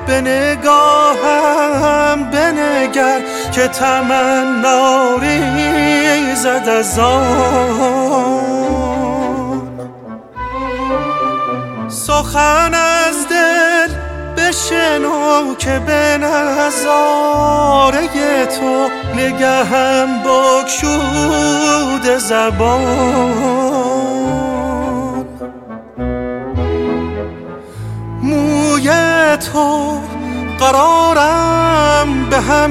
به نگاهم بنگر که تمنا ریزد از آن. سخن از دل بشنو که به نظاره تو نگهم بگشوده زبان. موی تو قرارم به هم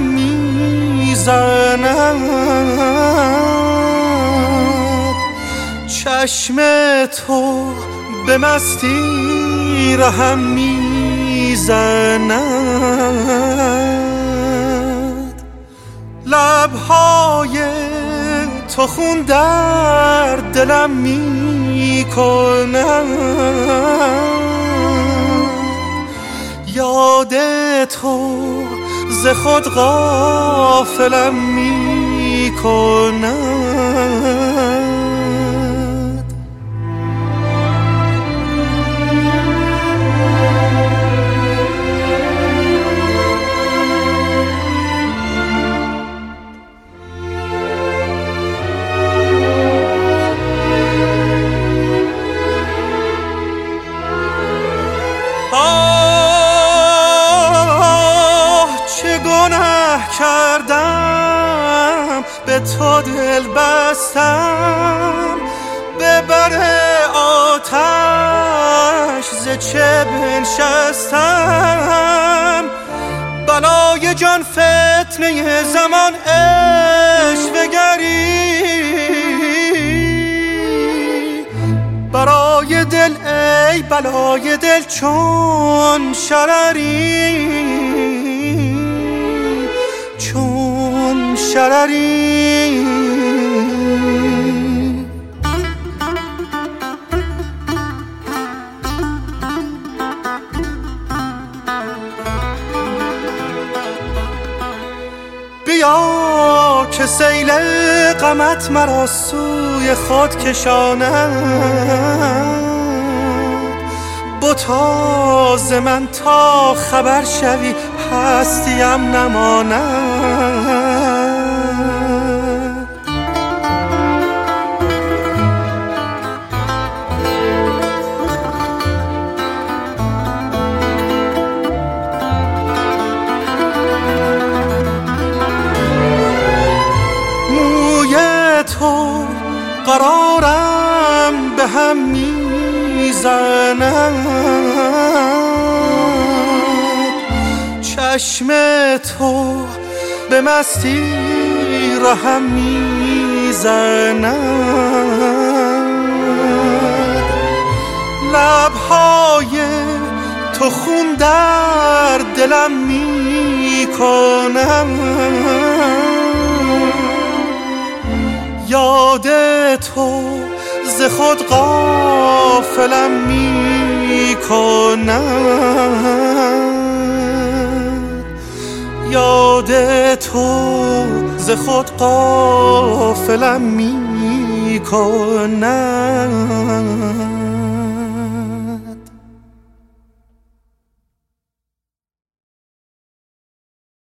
میزند، چشم تو به مستی رهم میزند. لبهای تو خون در دلم میکند، یاد تو ز خود غافلم میکند. کردم به تو دل بستم، به بر آتش ز چه بنشستم. بلای جان فتنه زمان عشوه گری، برای دل ای بلای دل چون شرری، چون شرری. بیا که سیل غمت مرا سوی خود کشاند، بتا ز من تا خبر شوی هستیم نماند. موی تو قرارم به هم میزند، چشم تو به مستی رهم میزند. لبهای تو خون در دلم میکنم، یاد تو ز خود غافلم میکنم، یاد تو ز خود غافلم میکنم.